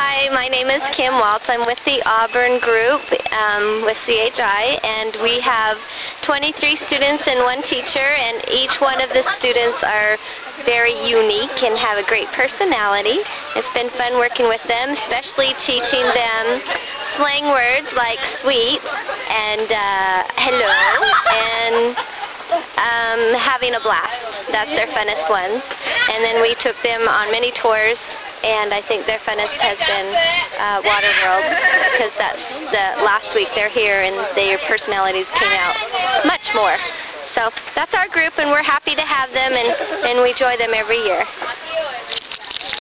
Hi, my name is Kim Waltz. I'm with the Auburn group with CHI, and we have 23 students and one teacher, and each one of the students are very unique and have a great personality. It's been fun working with them, especially teaching them slang words like sweet and hello and having a blast. That's their funnest ones. And then we took them on many tours, and I think their funnest has been Waterworld, because that's the last week they're here and their personalities came out much more. So that's our group, and we're happy to have them, and we enjoy them every year.